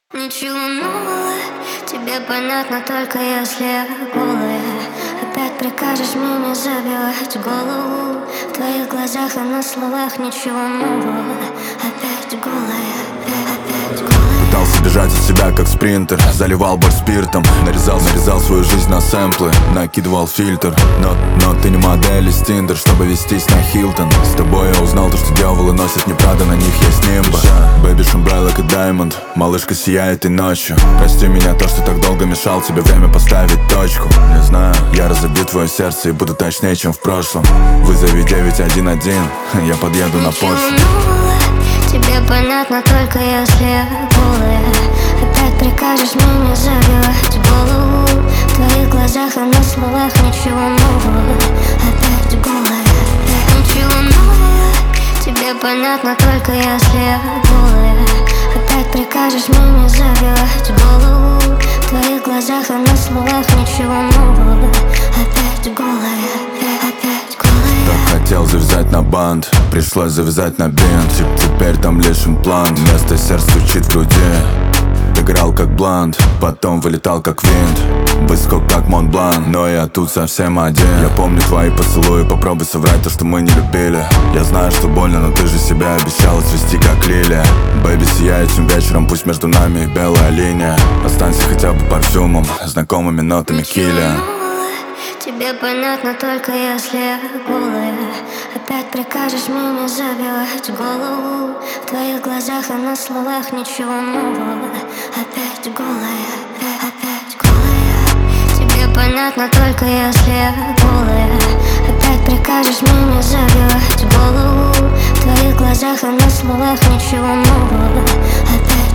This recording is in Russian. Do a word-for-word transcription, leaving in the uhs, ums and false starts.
Ничего нового, тебе понятно только если я голая. Опять прикажешь мне не забивать голову. В твоих глазах и на словах ничего нового. Опять голая, опять голая. Пытался бежать от себя как спринтер, заливал боль спиртом, нарезал, нарезал свою жизнь на сэмплы, накидывал фильтр. Но, но ты не модель из Тиндер, чтобы вестись на Хилтон. С тобой я узнал то, что дьяволы носят не Прада, на них есть нимба. Бэби шумбрай like a diamond, малышка сияет и ночью. Прости меня то, что так долго мешал тебе время поставить точку. Не знаю, я разобью твое сердце и буду точнее, чем в прошлом. Вызови девять один один, я подъеду на Порше. Тебе понятно только если я голая. Опять прикажешь мне не забивать голову. В твоих глазах и на словах ничего нового. Опять голая, ничего нового. Тебе понятно только если я голая. Опять прикажешь мне не забивать голову. В твоих глазах и на словах ничего нового. Опять голая, опять голая. Так хотел завязать на бант, пришлось завязать на бинт. Теперь там лишь имплант, вместо сердца стучит в груди. Играл как блант, потом вылетал как винт. Высоко как Монблан, но я тут совсем один. Я помню твои поцелуи, попробуй соврать то, что мы не любили. Я знаю, что больно, но ты же себя обещала цвести как лилия. Бэби, сияй этим вечером, пусть между нами белая линия. Останься хотя бы парфюмом, знакомыми нотами килля. Тебе понятно только если я голая. Опять прикажешь мне не забивать голову. В твоих глазах и на словах ничего нового. Опять голая, опять голая. Тебе понятно только если я голая. Опять прикажешь мне не забивать голову. В твоих глазах и на словах ничего нового. Опять